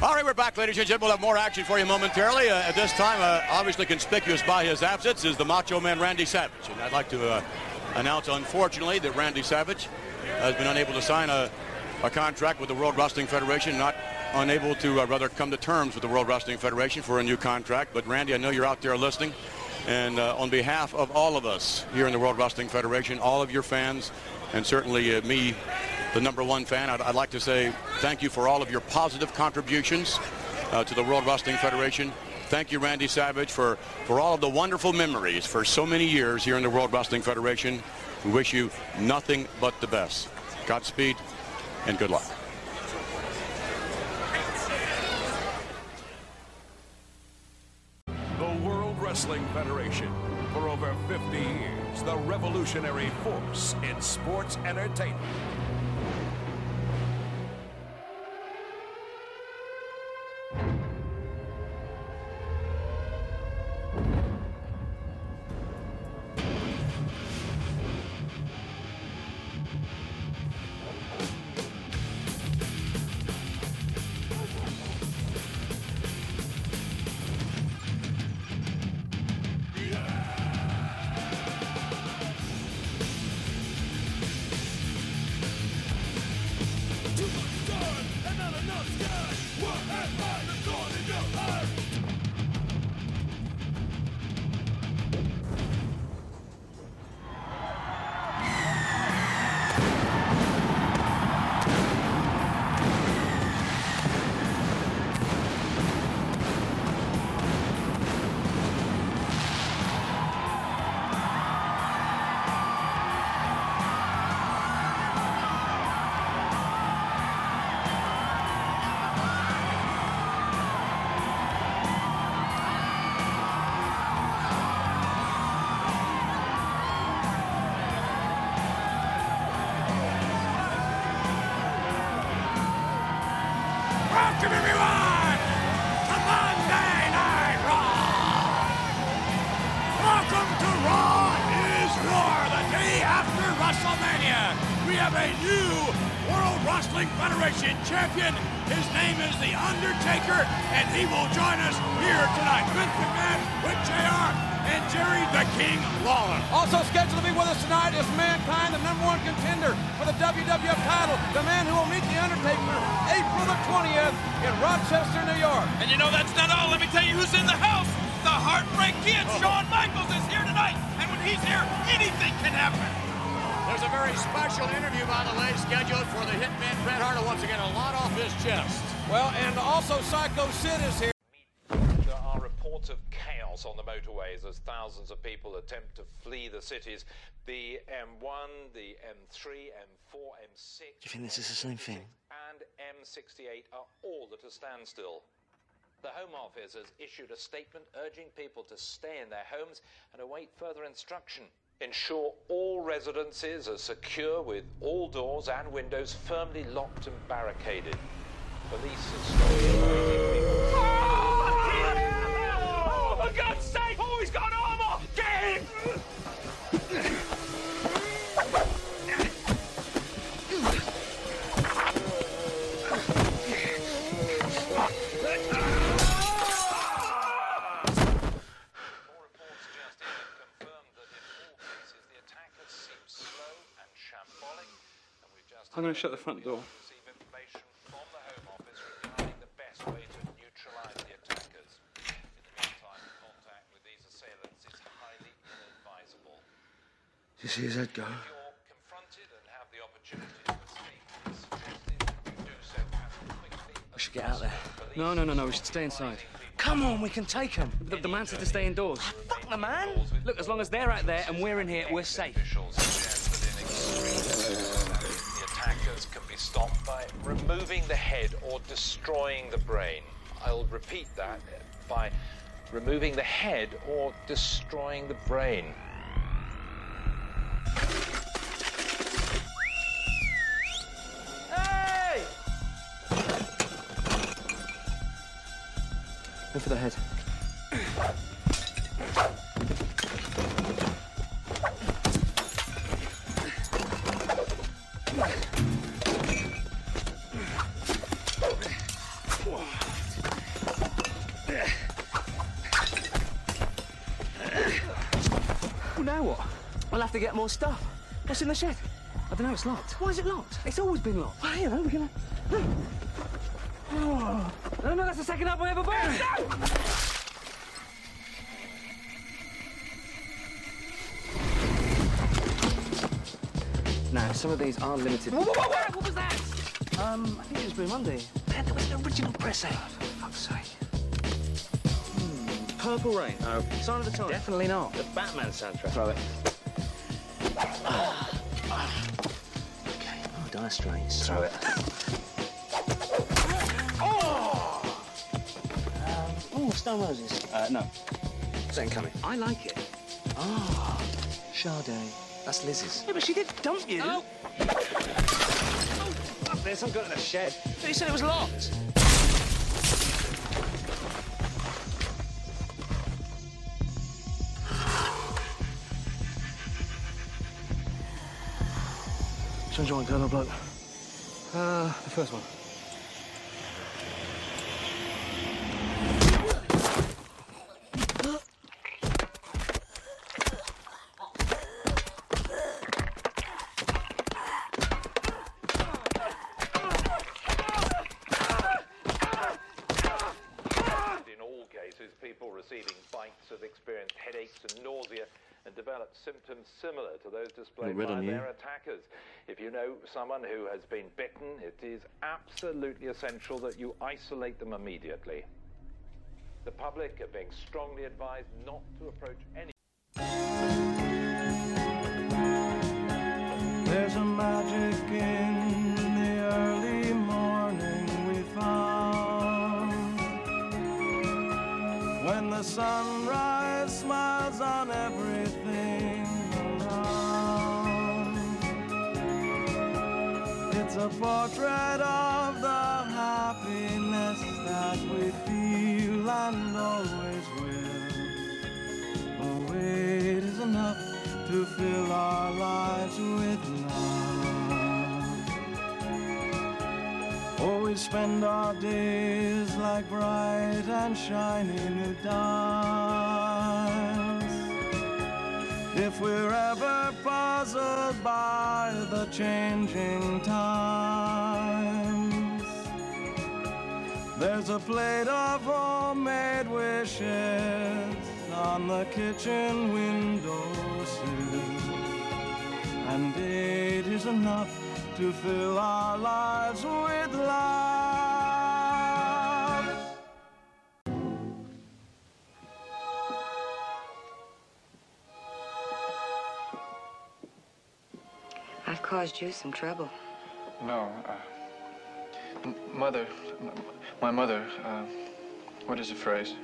All right, we're back, ladies and gentlemen. We'll have more action for you momentarily. At this time, obviously conspicuous by his absence is the Macho Man Randy Savage. And I'd like to announce, unfortunately, that Randy Savage has been unable to sign a contract with the World Wrestling Federation, not unable to rather come to terms with the World Wrestling Federation for a new contract. But Randy, I know you're out there listening. And on behalf of all of us here in the World Wrestling Federation, all of your fans, and certainly me, the #1 fan, I'd like to say thank you for all of your positive contributions to the World Wrestling Federation. Thank you, Randy Savage, for all of the wonderful memories for so many years here in the World Wrestling Federation. We wish you nothing but the best. Godspeed and good luck. The World Wrestling Federation, for over 50 years, the revolutionary force in sports entertainment. Welcome everyone to Monday Night Raw. Welcome to Raw is War, the day after WrestleMania. We have a new World Wrestling Federation champion. His name is The Undertaker, and he will join us here tonight. Vince McMahon with JR and Jerry the King Lawler. Also scheduled to be with us tonight is Mankind, the #1 contender for the WWF title, the man who will meet The Undertaker April the 20th in Rochester, New York. And you know that's not all. Let me tell you who's in the house. The Heartbreak Kid, Shawn Michaels, is here tonight. And when he's here, anything can happen. There's a very special interview, by the way, scheduled for the Hitman Bret Hart to once again a lot off his chest. Well, and also Psycho Sid is here. There are reports of chaos on the motorways as thousands of people attempt to flee the cities. The M1, the M3, M4, M6... Do you think this is the same thing? ...and M68 are all at a standstill. The Home Office has issued a statement urging people to stay in their homes and await further instruction. Ensure all residences are secure with all doors and windows firmly locked and barricaded. Police are slowly awaiting people. Oh, for God's sake! Oh, he's got armor! Get him! I'm going to shut the front door. Receive information from the Home Office regarding the best way to neutralize the attackers. In the meantime, contact with these assailants is highly inadvisable. Do you see his head go? If you're confronted and have the opportunity to escape, it's suggested you do so as quickly as We should get out there. No, we should stay inside. Come on, we can take him. The man said to stay indoors. Fuck the man. Look, as long as they're out there and we're in here, we're safe. Officials suggest that in extreme circumstances, the attackers can be stopped by removing the head or destroying the brain. I'll repeat that, by removing the head or destroying the brain. Hey! Go for the head. We'll have to get more stuff. What's in the shed? I don't know, it's locked. Why is it locked? It's always been locked. Well, you know, we're gonna... Oh. No, that's the second up I ever bought. No! No, some of these are limited. Whoa! What was that? I think it was Blue Monday. Man, there was an original pressing. Oh, for fuck's sake. Purple Rain. No. Sign of the Times. Definitely not. The Batman soundtrack. Throw it. Okay. Oh, Dire Straits. Throw it. Oh, Stone Roses. No. Second Coming. I like it. Ah, Sade. That's Liz's. Yeah, but she did dump you. Oh. Oh, fuck this. I'm going to the shed. But you said it was locked. Which joint, Colonel Bloke? The first one. In all cases, people receiving bites have experienced headaches and nausea and developed symptoms similar to those displayed by their attackers. If you know someone who has been bitten, it is absolutely essential that you isolate them immediately. The public are being strongly advised not to approach any... There's a magic in the early morning we found, when the sunrise smiles on everything around. It's a portrait of the happiness that we feel and always will. A weight is enough to fill our lives with love. Oh, we spend our days like bright and shiny new dials. If we're ever puzzled by the changing times, there's a plate of homemade wishes on the kitchen windowsill, and 8 is enough to fill our lives with love. I've caused you some trouble. No, Mother, my mother, what is the phrase?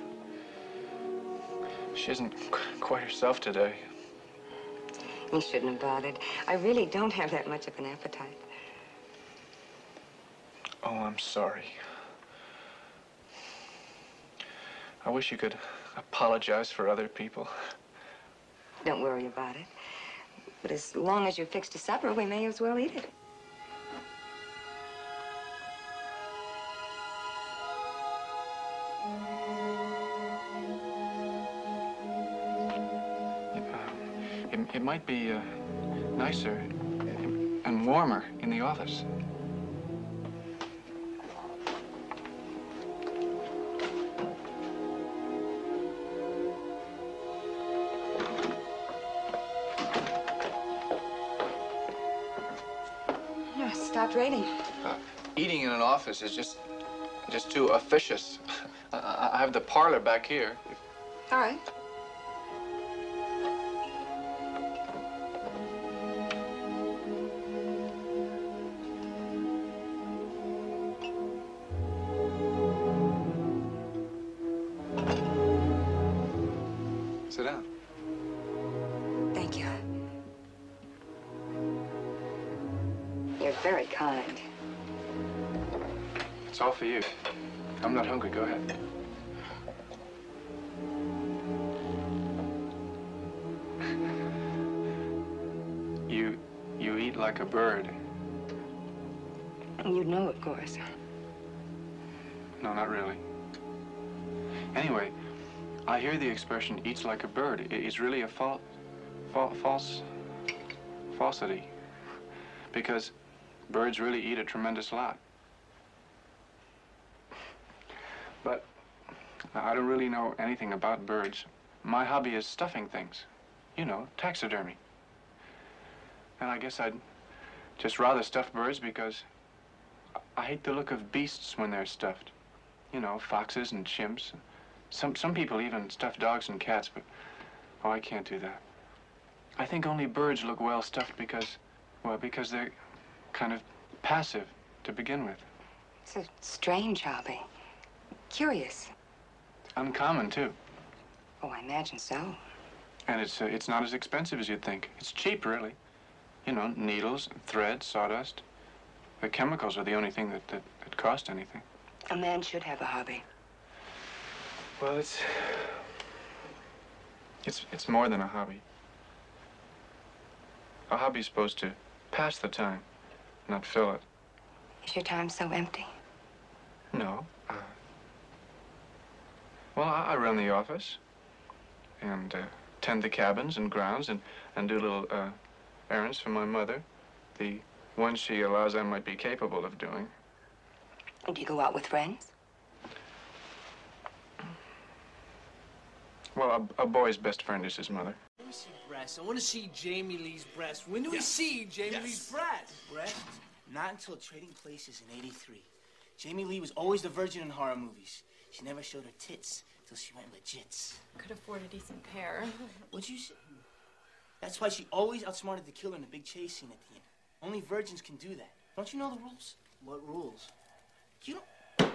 She isn't quite herself today. You shouldn't have bothered. I really don't have that much of an appetite. Oh, I'm sorry. I wish you could apologize for other people. Don't worry about it. But as long as you've fixed a supper, we may as well eat it. It might be nicer and warmer in the office. No, stop raining. Eating in an office is just too officious. I have the parlor back here. All right. Sit down. Thank you. You're very kind. It's all for you. I'm not hungry. Go ahead. You eat like a bird. You'd know, of course. No, not really. Anyway, I hear the expression "eats like a bird." It's really a false falsity. Because birds really eat a tremendous lot. But I don't really know anything about birds. My hobby is stuffing things. You know, taxidermy. And I guess I'd just rather stuff birds because I hate the look of beasts when they're stuffed. You know, foxes and chimps. Some people even stuff dogs and cats, but oh, I can't do that. I think only birds look well stuffed because, well, because they're kind of passive to begin with. It's a strange hobby. Curious. Uncommon, too. Oh, I imagine so. And it's not as expensive as you'd think. It's cheap, really. You know, needles, thread, sawdust. The chemicals are the only thing that cost anything. A man should have a hobby. Well, it's more than a hobby. A hobby's supposed to pass the time, not fill it. Is your time so empty? No. Well, I run the office and tend the cabins and grounds and do little errands for my mother. The ones she allows I might be capable of doing. Do you go out with friends? Well, a boy's best friend is his mother. I want to see breasts. I want to see Jamie Lee's breasts. When do we see Jamie Lee's breasts? Breasts? Not until Trading Places in '83. Jamie Lee was always the virgin in horror movies. She never showed her tits till she went legit. Could afford a decent pair. What'd you say? That's why she always outsmarted the killer in the big chase scene at the end. Only virgins can do that. Don't you know the rules? What rules? You don't...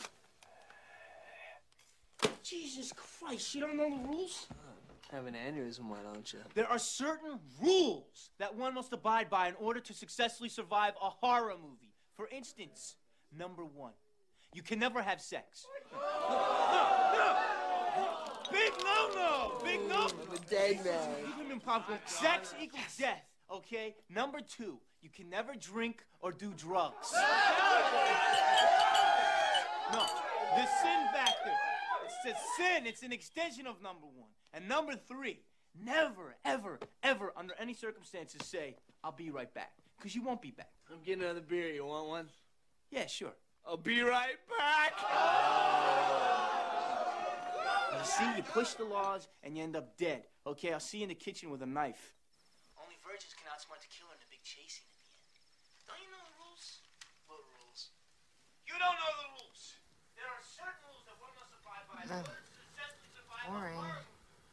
Jesus Christ, you don't know the rules? Have an aneurysm, why don't you? There are certain rules that one must abide by in order to successfully survive a horror movie. For instance, number 1, you can never have sex. No! Big no-no! Big no! I'm a dead man. Sex equals death, okay? Number 2, you can never drink or do drugs. No, the sin factor. It's a sin. It's an extension of number 1. And number 3, never, ever, ever, under any circumstances, say, I'll be right back. Because you won't be back. I'm getting another beer. You want one? Yeah, sure. I'll be right back. You see, you push the laws and you end up dead. Okay, I'll see you in the kitchen with a knife. Only virgins can outsmart the killer in the big chasing at the end. Don't you know the rules? What rules? You don't know the rules. There are certain rules that one must abide by in order to successfully survive a horror movie.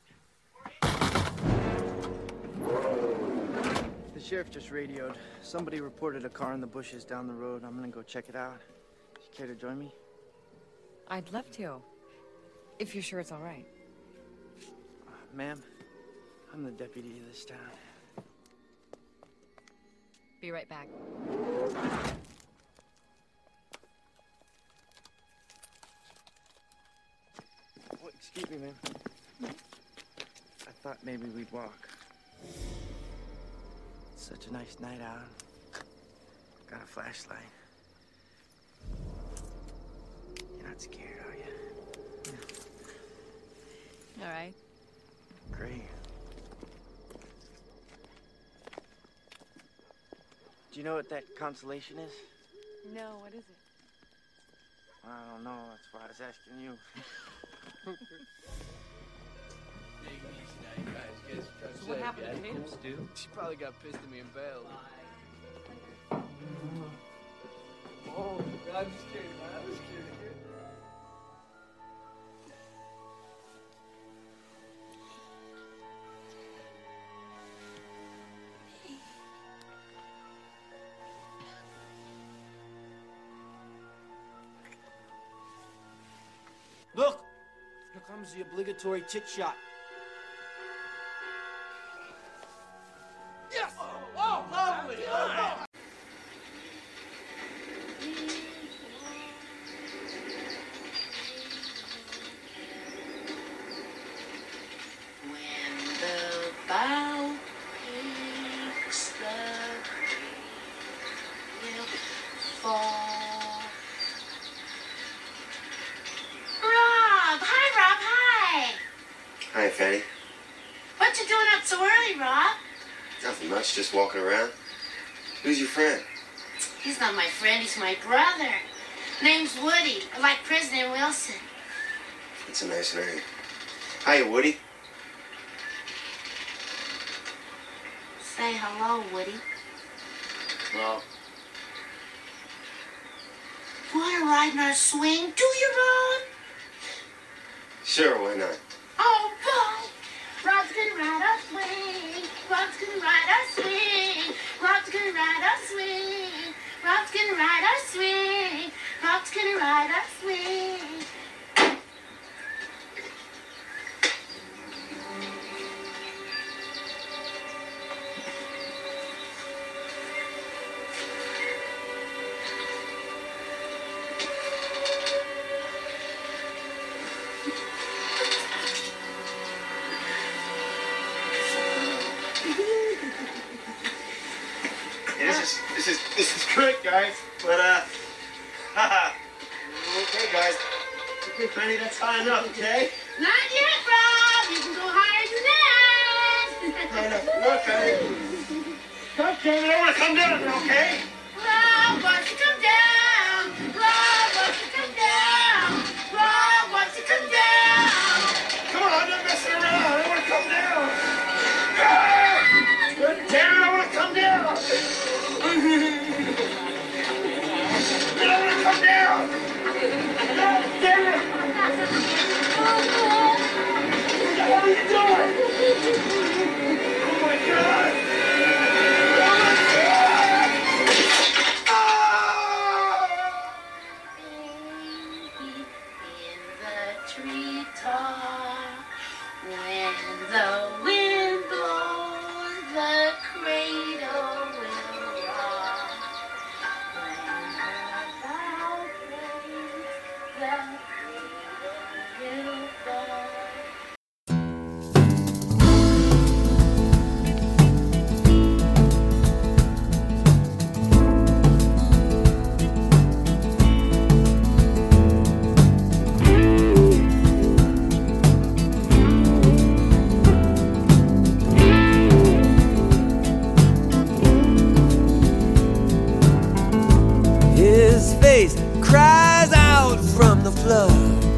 The sheriff just radioed. Somebody reported a car in the bushes down the road. I'm gonna go check it out. You care to join me? I'd love to. If you're sure it's all right. Ma'am, I'm the deputy of this town. Be right back. Oh, excuse me, ma'am. I thought maybe we'd walk. It's such a nice night out. Got a flashlight. You're not scared, are you? All right. Great. Do you know what that constellation is? No, what is it? I don't know. That's why I was asking you. So what happened to him, Stu? She probably got pissed at me and bailed. Oh, I'm just kidding, man. I'm just kidding. Look! Here comes the obligatory tit shot. Yes! Oh, lovely! When the bow aches, the will fall. Rob! Hi, Rob, hi! Hi, Fatty. What you doing up so early, Rob? Nothing much, just walking around. Who's your friend? He's not my friend, he's my brother. Name's Woody, like President Wilson. That's a nice name. Hiya, Woody. Say hello, Woody. Well, Wanna ride in our swing? Do you, Ron? sure, why not? Oh, boy! Rod's gonna ride our swing. Rod's gonna ride our swing. Rod's gonna ride our swing. Rod's gonna ride our swing. Rod's gonna ride our swing. This is great, guys. But okay, guys. Okay, Penny, that's high enough, okay? Not yet, Rob. You can go higher than that. High enough. Look, Penny. Okay, I want to come down, okay? Rob wants to come down. Rob wants to come down. Rob wants to come down. Come on, I'm not messing around. I want to come down. Ah! God damn it, I want to come down. I don't want to come down! God damn it! What are you doing? Oh my God! Oh my God! In the treetop, when the wind blows, the cradle will rock. His face cries out from the flood.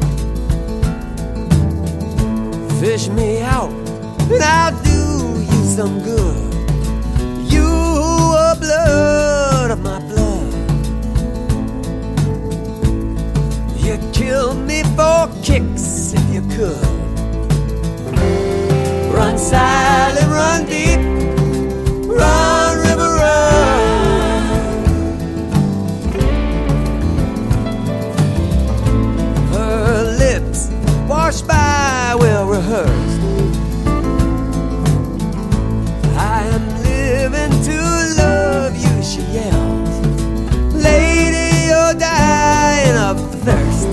Fish me out, and I'll do you some good. You are blood of my blood. You'd kill me for kicks if you could. Run silent, run deep, run river, run. Washed by, well rehearsed. I am living to love you, she yells. Lady, you're dying of thirst,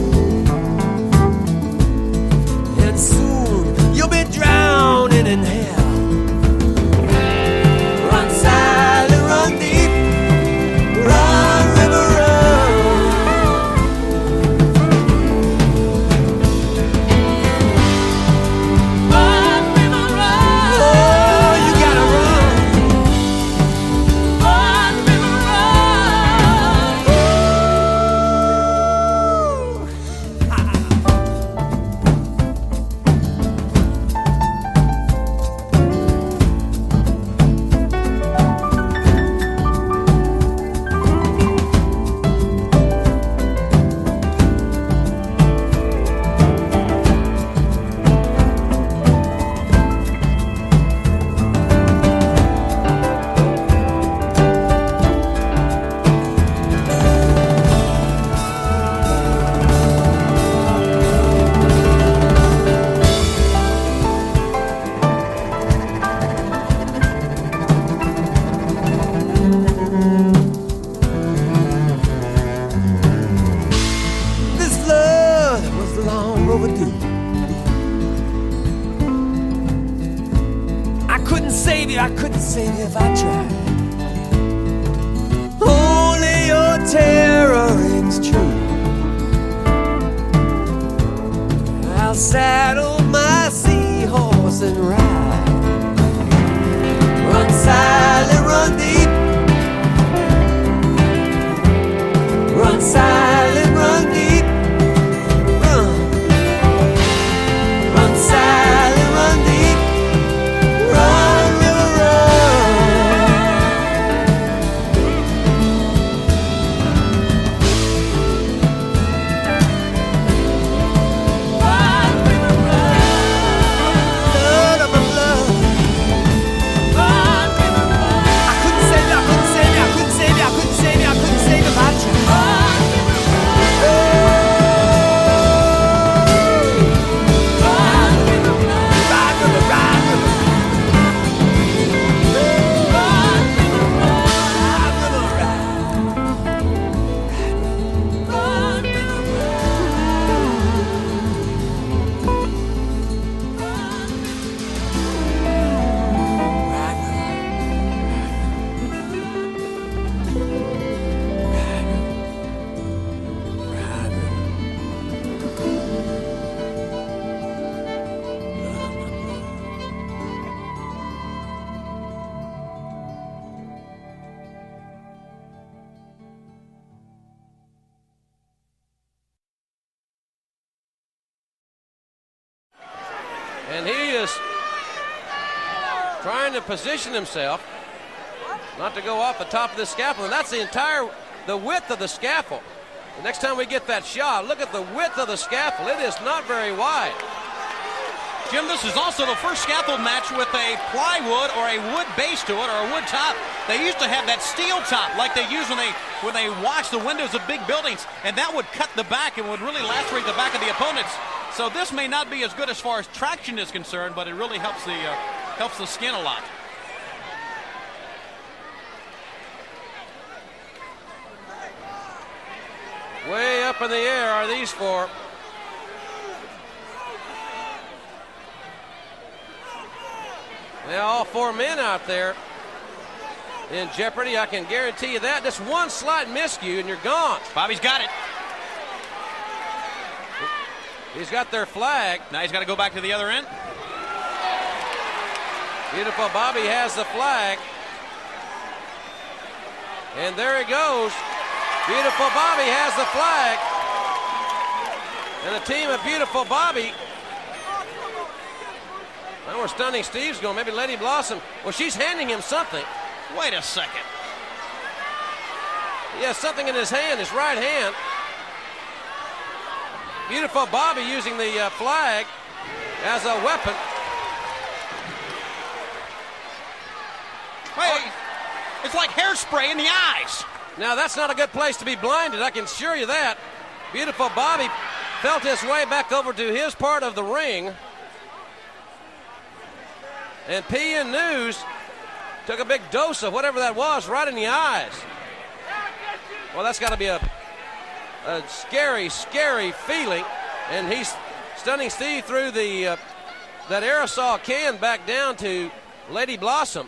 and soon you'll be drowning in hell. Run silent, run deep, run river, run. I couldn't save you if I tried. Only your terror rings true. I'll saddle my seahorse and ride. And he is trying to position himself not to go off the top of the scaffold. And that's the width of the scaffold. The next time we get that shot, look at the width of the scaffold. It is not very wide. Jim, this is also the first scaffold match with a plywood or a wood base to it, or a wood top. They used to have that steel top like they use when they wash the windows of big buildings, and that would cut the back and would really lacerate the back of the opponents. So this may not be as good as far as traction is concerned, but it really helps the skin a lot. Way up in the air are these four. Now all four men out there in jeopardy. I can guarantee you that. Just one slight miscue and you're gone. Bobby's got it. He's got their flag. Now he's got to go back to the other end. Beautiful Bobby has the flag. And there he goes. Beautiful Bobby has the flag. And the team of Beautiful Bobby. Now where Stunning Steve's going, maybe Lady Blossom. Well, she's handing him something. Wait a second. He has something in his hand, his right hand. Beautiful Bobby using the flag as a weapon. Hey, it's like hairspray in the eyes. Now that's not a good place to be blinded, I can assure you that. Beautiful Bobby felt his way back over to his part of the ring. And PN News took a big dose of whatever that was right in the eyes. Well, that's got to be a scary, scary feeling. And he's Stunning Steve threw that aerosol can back down to Lady Blossom.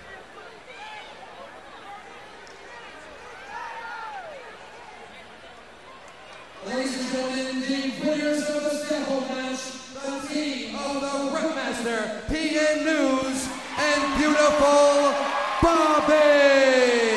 Ladies and gentlemen, the winners of the scaffold match, the team of the Ringmaster, PN News, and Beautiful Bobby.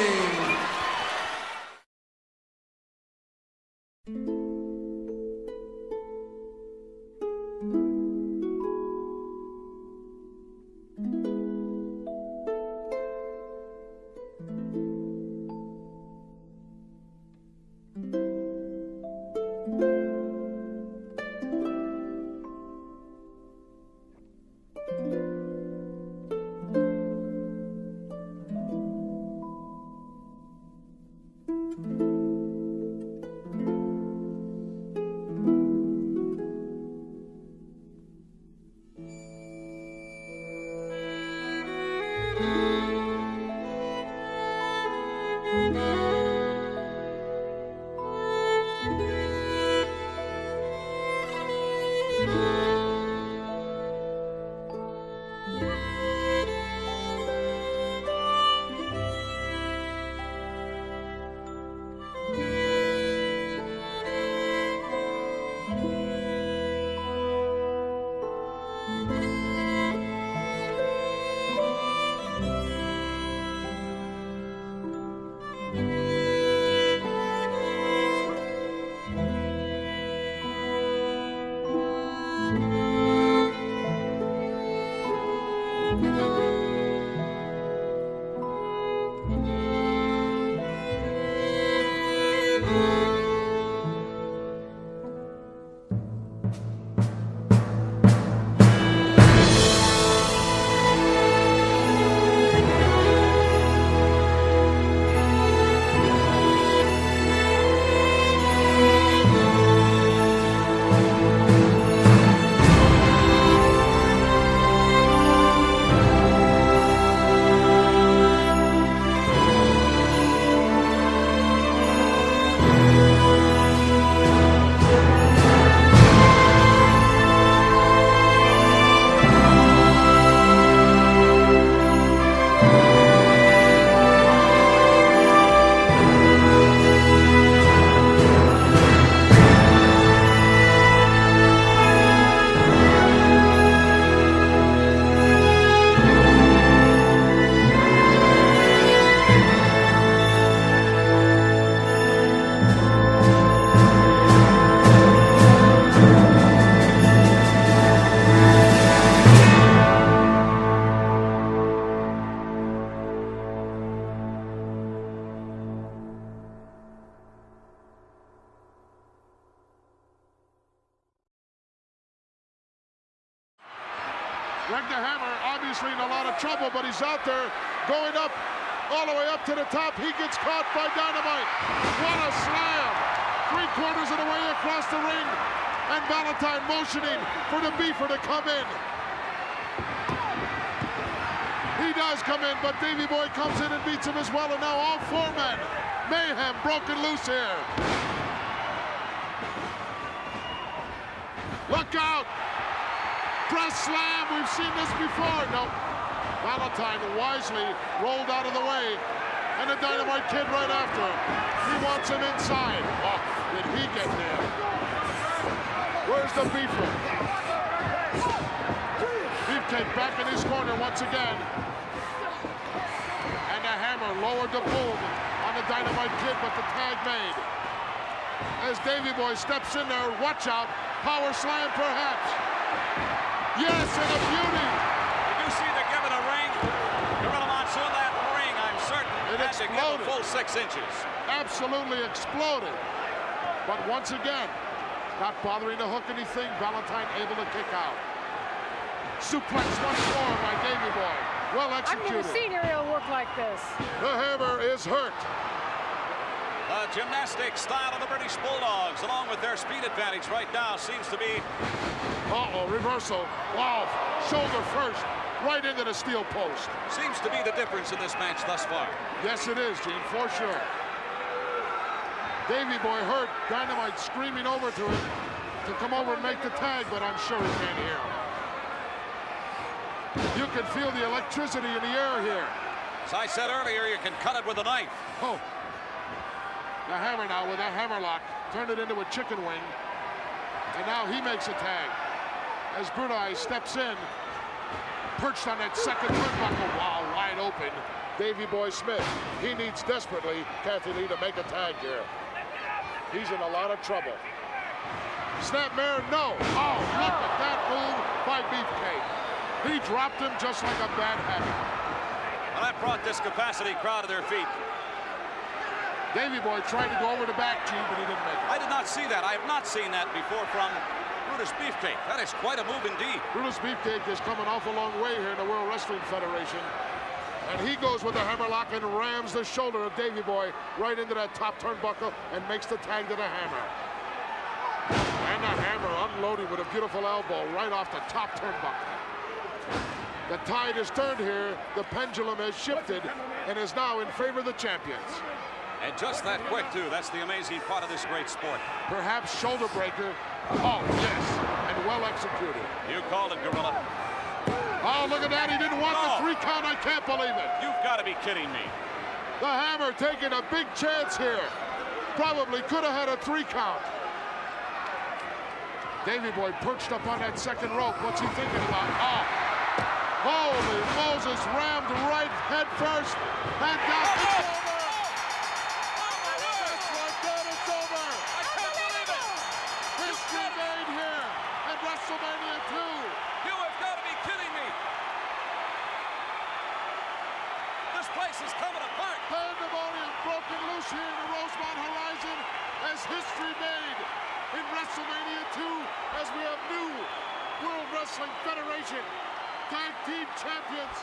Greg the Hammer obviously in a lot of trouble, but he's out there going up, all the way up to the top. He gets caught by Dynamite. What a slam! 3/4 of the way across the ring, and Valentine motioning for the Beefer to come in. He does come in, but Davey Boy comes in and beats him as well, and now all 4 men. Mayhem broken loose here. Look out! Press slam, we've seen this before. No, Valentine wisely rolled out of the way, and the Dynamite Kid right after him. He wants him inside. Oh, did he get there? Where's the Beefer? Beefcake back in his corner once again. And the Hammer lowered the boom on the Dynamite Kid, but the tag made. As Davey Boy steps in there, watch out, power slam perhaps. Yes, and a beauty. You do see they're giving a ring. Gorilla Monsoon, that ring, I'm certain, it had to give a exploded. full 6 inches. Absolutely exploded. But once again, not bothering to hook anything, Valentine able to kick out. Suplex once more by Davey Boy. Well executed. I've never seen Ariel work like this. The Hammer is hurt. The gymnastic style of the British Bulldogs, along with their speed advantage right now, seems to be... Uh-oh, reversal. Wow, shoulder first, right into the steel post. Seems to be the difference in this match thus far. Yes, it is, Gene, for sure. Davey Boy hurt. Dynamite screaming over to him to come over and make the tag, but I'm sure he can't hear him. You can feel the electricity in the air here. As I said earlier, you can cut it with a knife. Oh. The Hammer now with a hammerlock, turned it into a chicken wing. And now he makes a tag. As Brunei steps in, perched on that second turnbuckle. Wow, wide open. Davey Boy Smith. He needs desperately, Kathy Lee, to make a tag here. He's in a lot of trouble. Snapmare, no. Oh, look at that move by Beefcake. He dropped him just like a bad habit. Well, that brought this capacity crowd to their feet. Davey Boy tried to go over the back, Gene, but he didn't make it. I did not see that. I have not seen that before from Brutus Beefcake. That is quite a move indeed. Brutus Beefcake has come an awful long way here in the World Wrestling Federation. And he goes with the hammerlock and rams the shoulder of Davey Boy right into that top turnbuckle and makes the tag to the Hammer. And the Hammer unloading with a beautiful elbow right off the top turnbuckle. The tide has turned here. The pendulum has shifted and is now in favor of the champions. And just that quick, too. That's the amazing part of this great sport. Perhaps shoulder breaker. Oh, yes. And well executed. You called it, Gorilla. Oh, look at that. He didn't want the 3 count. I can't believe it. You've got to be kidding me. The Hammer taking a big chance here. Probably could have had a 3 count. Davey Boy perched up on that second rope. What's he thinking about? Oh. Holy Moses, rammed right head first. And down. WrestleMania 2. You have got to be kidding me. This place is coming apart. Pandemonium broken loose here in the Rosemont Horizon as history made in WrestleMania 2 as we have new World Wrestling Federation Tag Team Champions.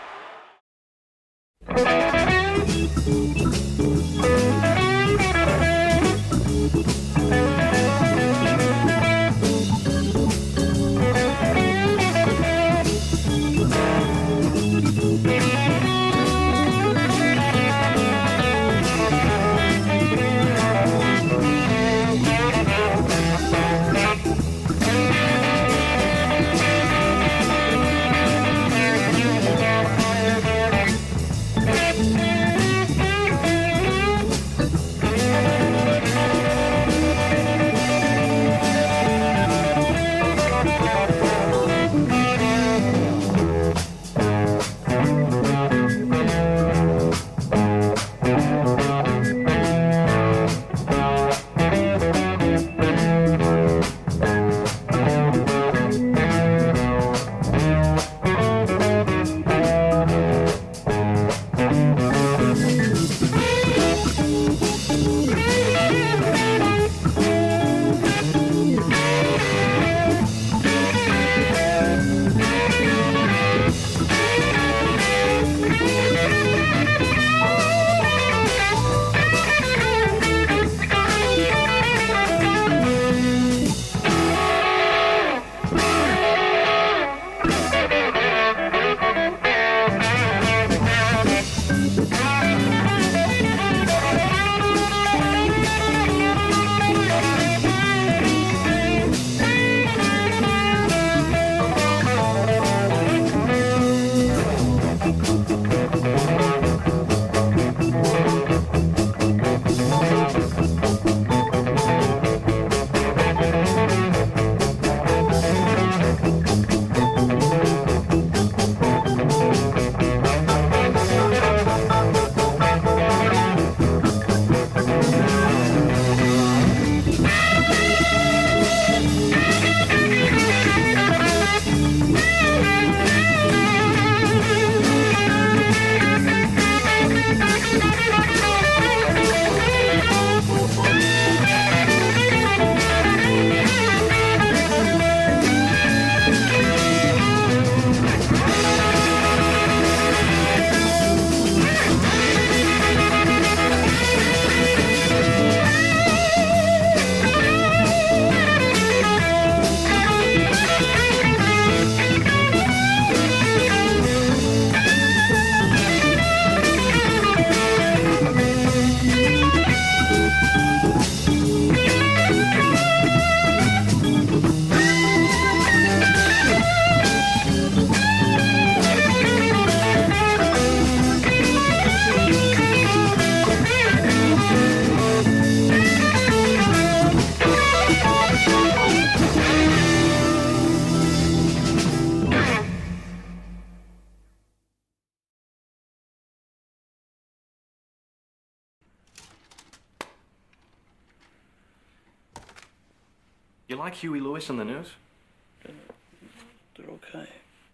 You like Huey Lewis and the News? They're okay.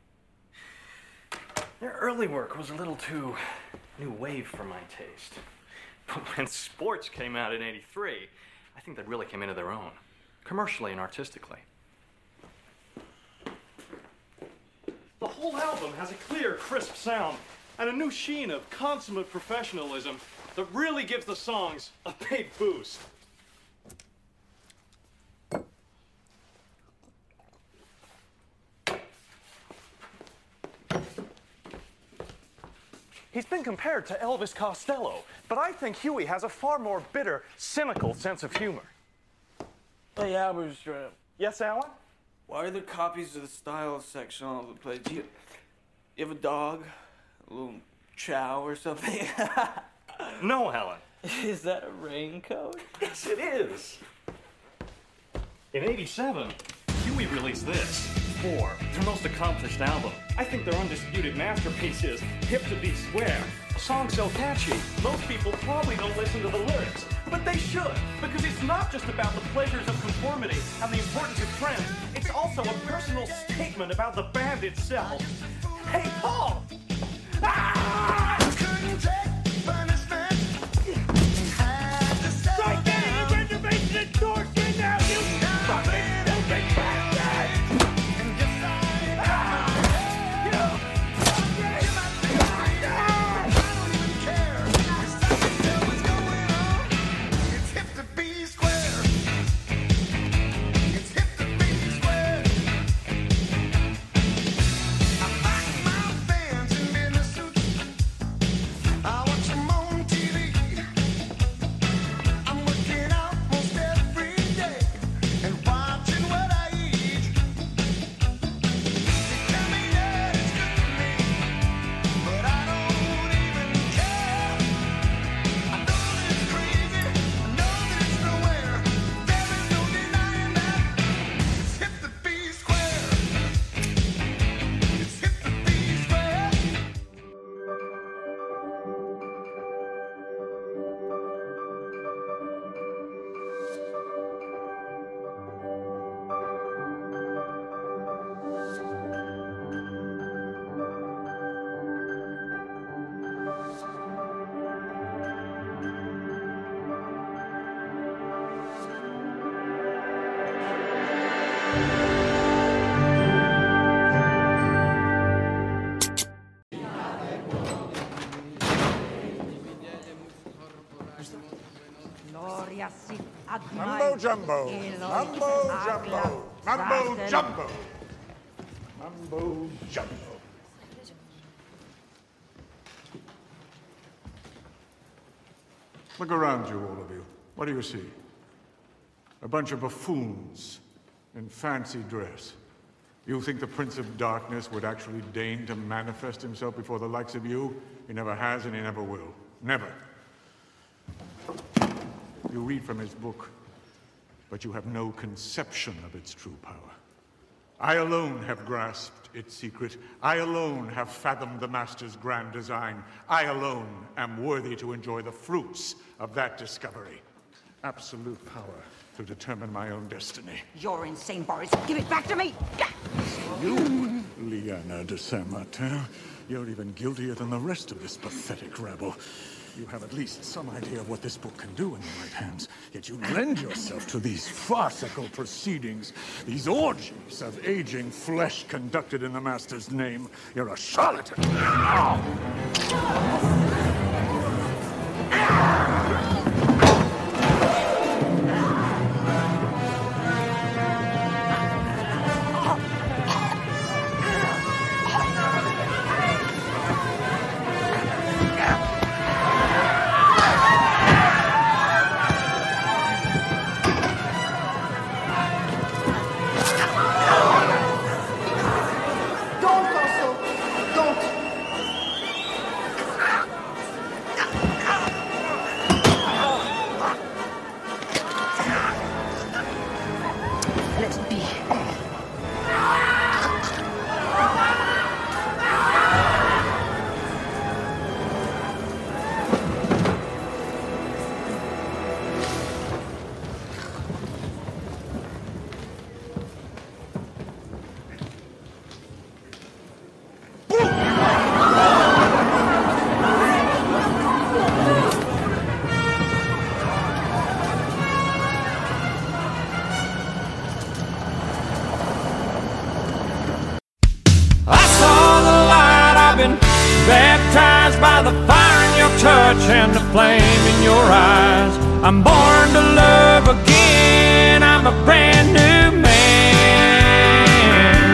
Their early work was a little too new wave for my taste. But when Sports came out in '83, I think they really came into their own, commercially and artistically. The whole album has a clear, crisp sound and a new sheen of consummate professionalism that really gives the songs a big boost. He's been compared to Elvis Costello, but I think Huey has a far more bitter, cynical sense of humor. Hey, Albert, Yes, Alan? why are there copies of the style section all over the place? You have a dog? A little chow or something? No, Alan. Is that a raincoat? Yes, it is. In '87, Huey released this, 4, their most accomplished album. I think their undisputed masterpiece is Hip to Be Square. A song so catchy, most people probably don't listen to the lyrics. But they should, because it's not just about the pleasures of conformity and the importance of trends. It's also a personal statement about the band itself. Hey, Paul! Ah! Strike that reservation endorsement now, you fucking stupid bastard! Mambo jumbo, mambo jumbo, mambo jumbo, mambo jumbo. Look around you, all of you. What do you see? A bunch of buffoons in fancy dress. You think the Prince of Darkness would actually deign to manifest himself before the likes of you? He never has and he never will. Never. You read from his book, but you have no conception of its true power. I alone have grasped its secret. I alone have fathomed the Master's grand design. I alone am worthy to enjoy the fruits of that discovery. Absolute power to determine my own destiny. You're insane, Boris. Give it back to me! You, Liana de Saint-Martin, you're even guiltier than the rest of this pathetic rabble. You have at least some idea of what this book can do in your right hands, yet you lend yourself to these farcical proceedings, these orgies of aging flesh conducted in the Master's name. You're a charlatan. by the fire in your touch and the flame in your eyes. I'm born to love again. I'm a brand new man.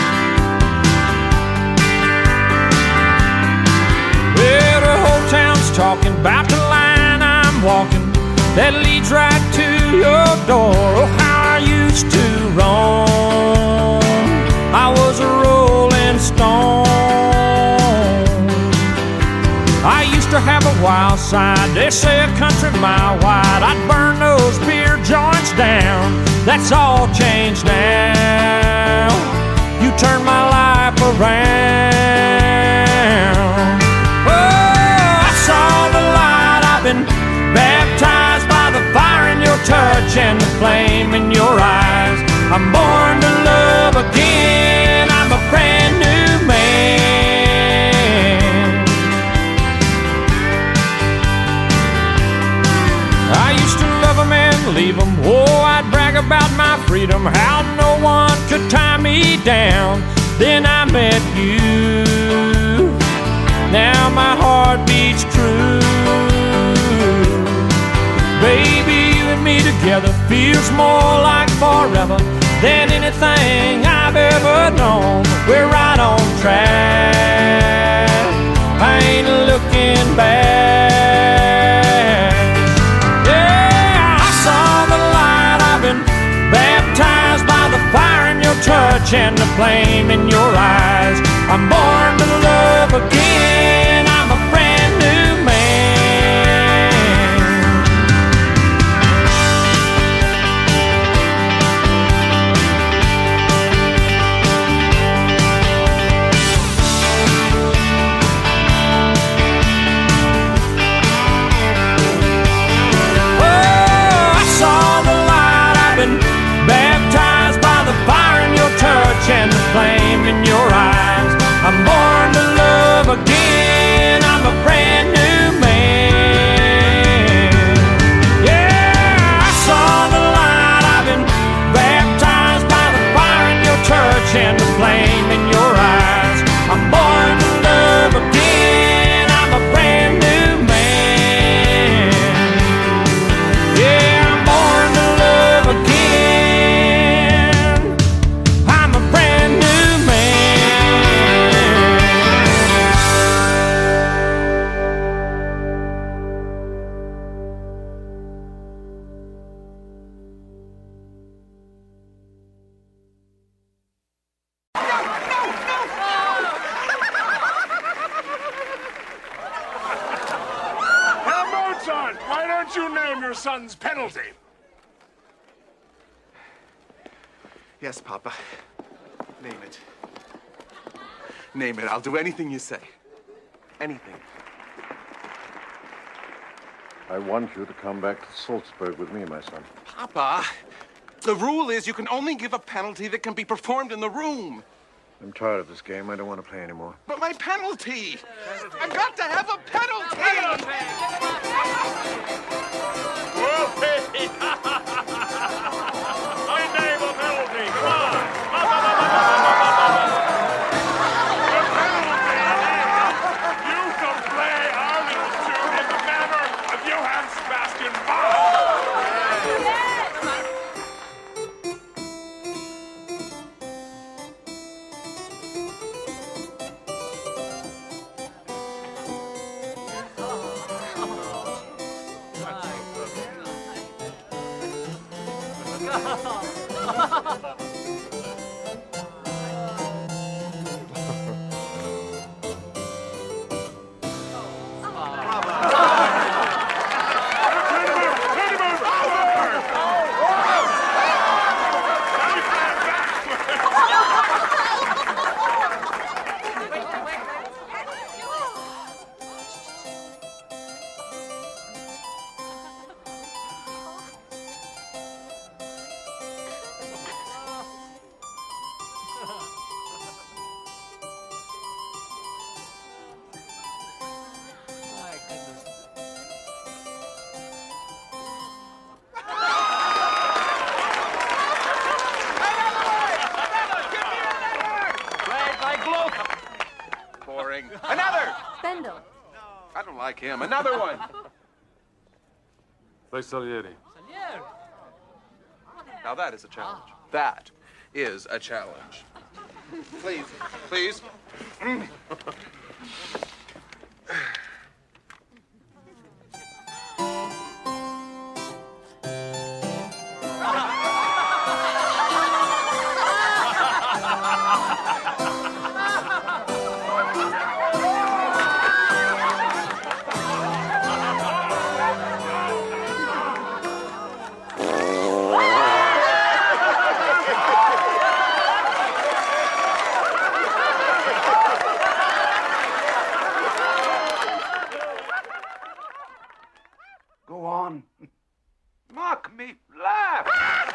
Well, the whole town's talking about the line I'm walking that leads right to your door. Oh, how I used to roam. I was a rolling stone. I used to have a wild side, they say a country mile wide. I'd burn those beer joints down. That's all changed now. You turned my life around. Oh, I saw the light. I've been baptized by the fire in your touch and the flame in your eyes. I'm born to love again. I'm a brand new man. I used to love them and leave them. Oh, I'd brag about my freedom, how no one could tie me down. Then I met you. Now my heart beats true. Baby, you and me together feels more like forever than anything I've ever known. We're right on track. I ain't looking back. Yeah, I saw the light. I've been baptized by the fire in your touch and the flame in your eyes. I'm born to love again. I'm a brand new man. Oh, I saw the light. I've been baptized by the fire in your touch and the flame in your eyes. I'm born to love again. I'm a brand new man. Yeah, I saw the light. I've been baptized by the fire in your touch and the flame in your eyes. I'm born to love again. I'm a brand new man. Yeah, I'm born to love again. I'm a brand new man. Herr Mozart, why don't you name your son's penalty? Yes, Papa. Name it. Name it. I'll do anything you say. Anything. I want you to come back to Salzburg with me, my son. Papa, the rule is you can only give a penalty that can be performed in the room. I'm tired of this game. I don't want to play anymore. But my penalty! I've got to have a penalty! I name a penalty. Come on. You can play our little tune in the manner of Johann Sebastian Bach. like him. Another one. Say Salieri. Now that is a challenge. That is a challenge. Please, please. Go on. Mock me. Laugh.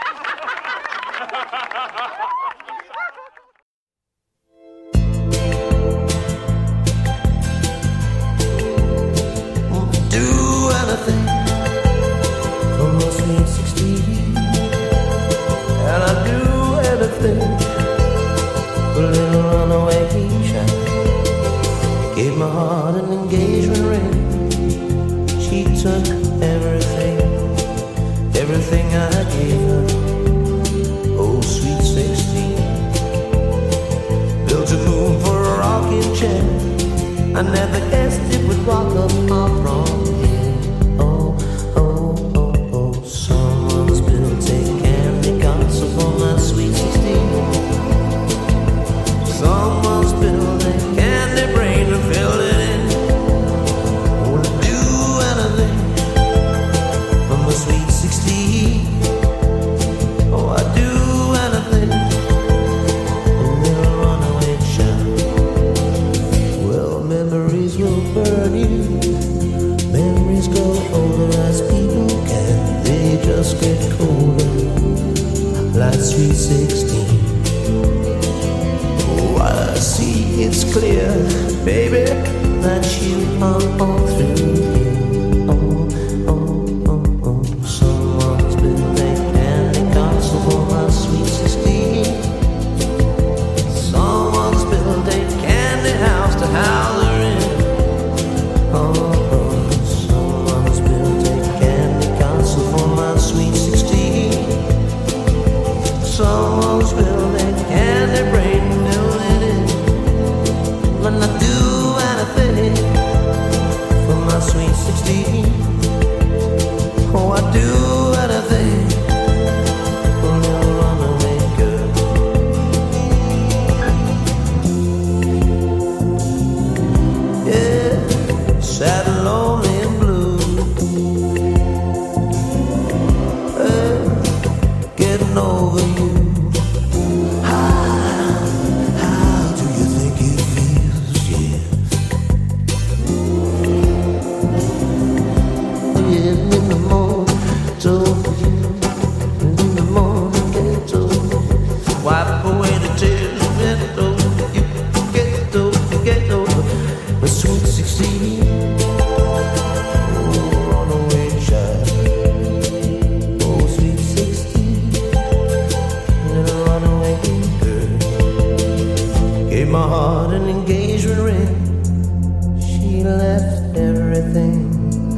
Do anything for my sweet 16. And I'd do anything for a little runaway child. Gave my heart an engagement ring. She took everything I gave her. Oh, sweet 16. Built a moon for a rocking chair. I never guessed it would rock up my from here. Oh, oh, oh, oh. Someone's built a candy castle for my sweet 16. Someone's built a candy brain and filled it in. Oh, to do anything for my sweet 16. Oh, I do anything. A little runaway child. Well, memories will burn you. Memories grow older as people can. They just get colder, like sweet 16. Oh, I see it's clear, baby, that you are all through here. Oh, oh, oh, oh. Someone's built a candy castle for my sweet 16. Someone's built a candy house to house her in. Oh, oh. Someone's built a candy castle for my sweet 16. Someone's built a candy brain and filled it in. When I do anything for my sweet 16. Oh, I do anything for a little runaway girl. Yeah, sad and lonely and blue. Getting over you. How do you think it feels? Yeah. Yeah, in the morning, it's over you. In the morning, it's over you. Wipe away the tears, get over you. Get over my sweet 16. Oh, runaway child. Oh, sweet 16. Little runaway girl. Gave my heart an engagement ring. She left everything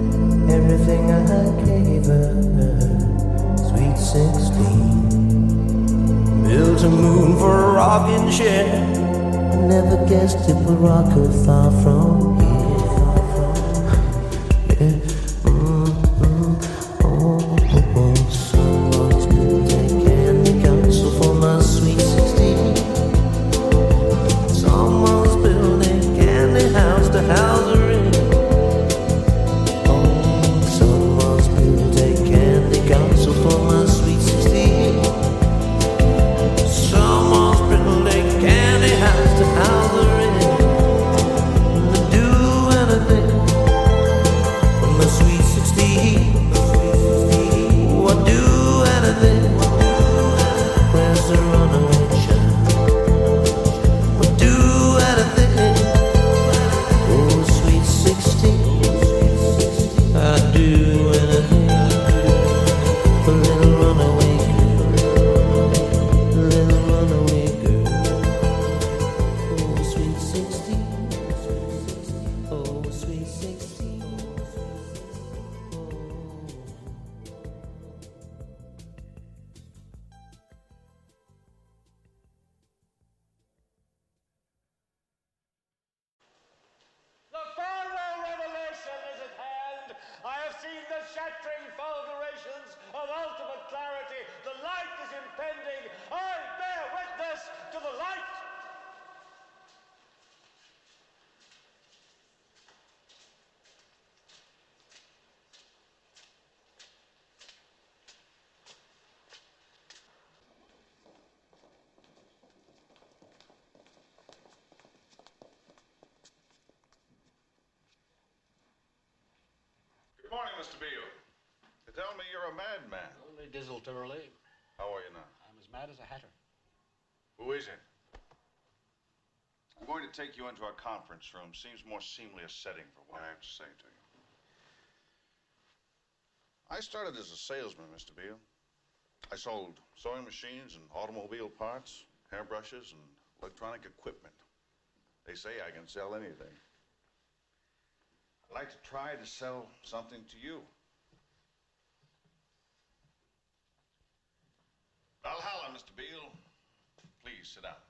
I gave her. Sweet 16. Built a moon for a rocking chair. I never guessed it would rock her far from here. Yeah. Someone's built a candy castle for my sweet 16. Someone's built a candy house to house her in. Oh, someone's built a candy castle for my sweet 16. Someone's built a candy house to house her in. To do anything for my sweet 16. Oh, I do anything. Where's the runaway child? I do anything. Oh, sweet 16. I do anything. A little runaway girl. A little runaway girl. Oh, sweet 16. Oh, sweet 16. Mr. Beale. They tell me you're a madman. Only desultorily. How are you now? I'm as mad as a hatter. Who is it? I'm going to take you into our conference room. Seems more seemly a setting for what I have to say to you. I started as a salesman, Mr. Beale. I sold sewing machines and automobile parts, hairbrushes, and electronic equipment. They say I can sell anything. I'd like to try to sell something to you. Valhalla, Mr. Beale. Please sit down.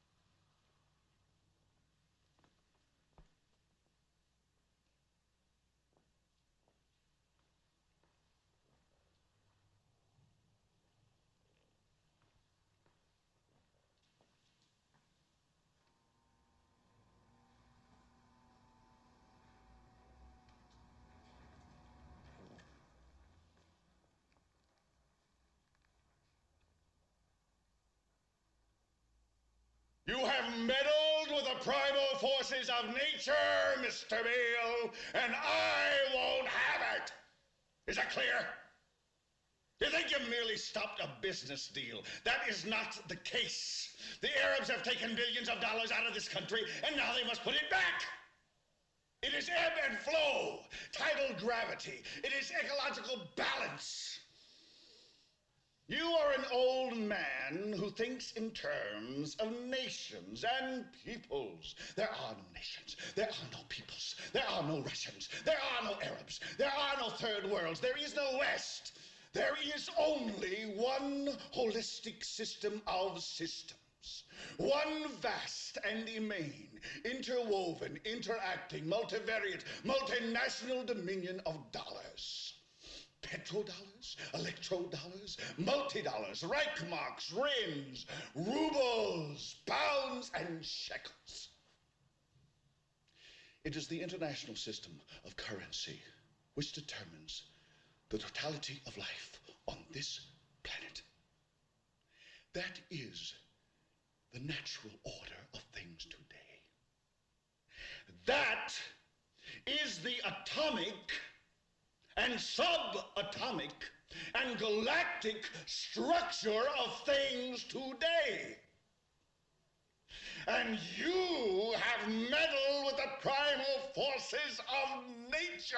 You have meddled with the primal forces of nature, Mr. Beale, and I won't have it. Is that clear? You think you merely stopped a business deal? That is not the case. The Arabs have taken billions of dollars out of this country, and now they must put it back. It is ebb and flow, tidal gravity. It is ecological balance. You are an old man who thinks in terms of nations and peoples. There are no nations. There are no peoples. There are no Russians. There are no Arabs. There are no third worlds. There is no West. There is only one holistic system of systems. One vast and immane, interwoven, interacting, multivariate, multinational dominion of dollars. Petrodollars, electrodollars, multi-dollars, Reichmarks, Rins, rubles, pounds, and shekels. It is the international system of currency which determines the totality of life on this planet. That is the natural order of things today. That is the atomic and subatomic and galactic structure of things today. And you have meddled with the primal forces of nature.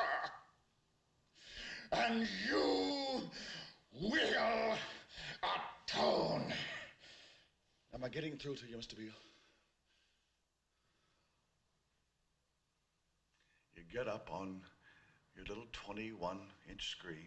And you will atone. Am I getting through to you, Mr. Beale? You get up on your little 21-inch screen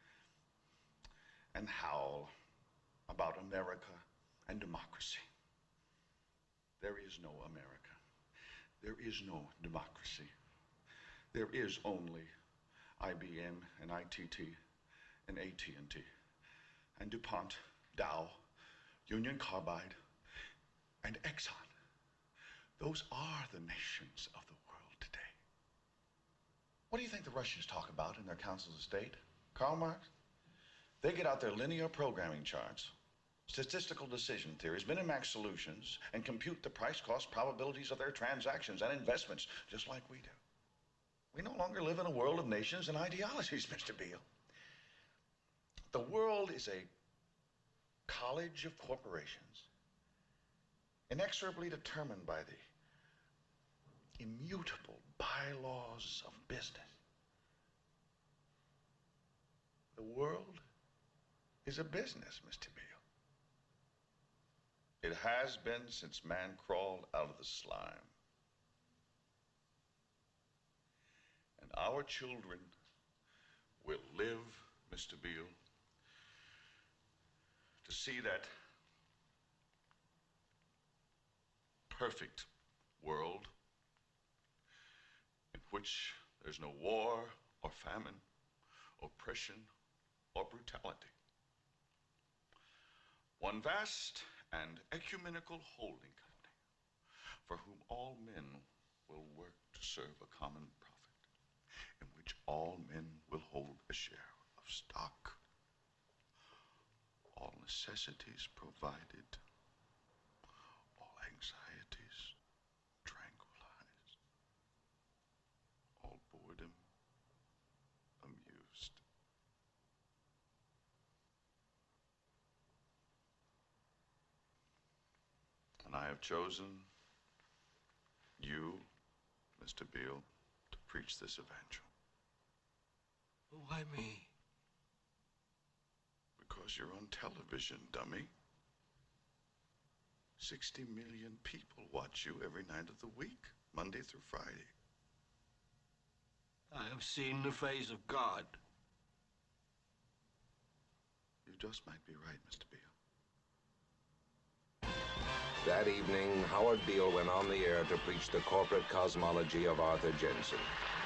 and howl about America and democracy. There is no America. There is no democracy. There is only IBM and ITT and AT&T and DuPont, Dow, Union Carbide, and Exxon. Those are the nations of the world today. What do you think the Russians talk about in their councils of state? Karl Marx? They get out their linear programming charts, statistical decision theories, Minimax solutions, and compute the price-cost probabilities of their transactions and investments, just like we do. We no longer live in a world of nations and ideologies, Mr. Beale. The world is a college of corporations, inexorably determined by the immutable bylaws of business. The world is a business, Mr. Beale. It has been since man crawled out of the slime. And our children will live, Mr. Beale, to see that perfect world in which there's no war or famine, oppression or brutality. One vast and ecumenical holding company for whom all men will work to serve a common profit, in which all men will hold a share of stock, all necessities provided, all anxieties tranquilized, all boredom amused. I have chosen you, Mr. Beale, to preach this evangel. Why me? Because you're on television, dummy. 60 million people watch you every night of the week, Monday through Friday. I have seen the face of God. You just might be right, Mr. Beale. That evening, Howard Beale went on the air to preach the corporate cosmology of Arthur Jensen.